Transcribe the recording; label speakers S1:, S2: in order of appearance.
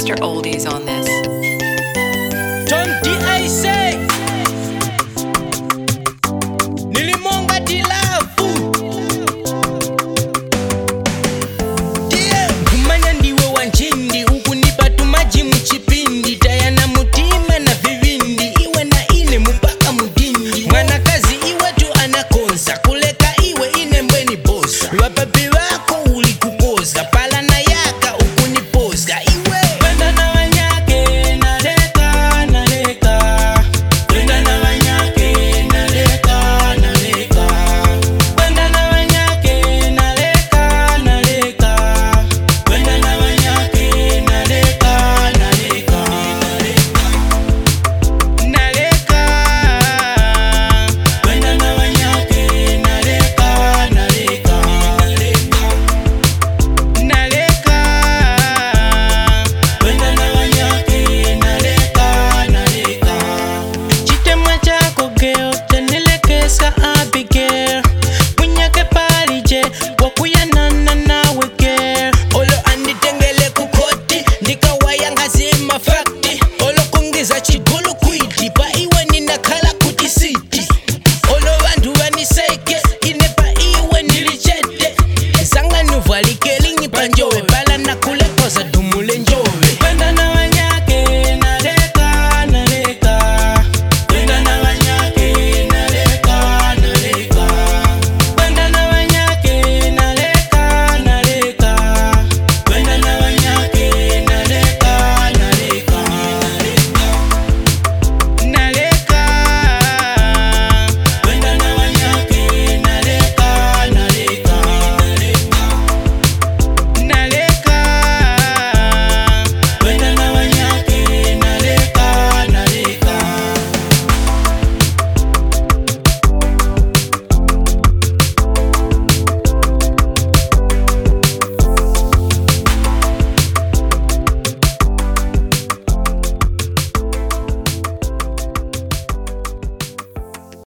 S1: Mr. Oldies on this.
S2: Tom D.I.C. Nilimonga tilafu kumanya ndiwe wanjindi ukunipa tumaji mchipindi tayana mutima na vivindi iwe na ine mupaka mudindi mwanakazi iwe tu anakonza kuleka iwe ine mbweni bosa wapapi wako ulikukoza pala na yaka ukunipoza iwe kwenda na wanyake naleka naleka kwenda na wanyake naleka naleka kwenda na wanyake naleka naleka kwenda na wanyake naleka naleka naleka kwenda na wanyake naleka naleka naleka kwenda na wanyake naleka naleka chitemwa chako geo chanilekesa Abigail munyake palije wakuyanana nawe girl olo anditengele kukoti ndikawayangazima fakti olo kungiza chigulu kwiti pa iwe ninakhala kuti siti olo vandu vaniseke ine pa iwe nilichete zanga nuvalikeli ngipanjowe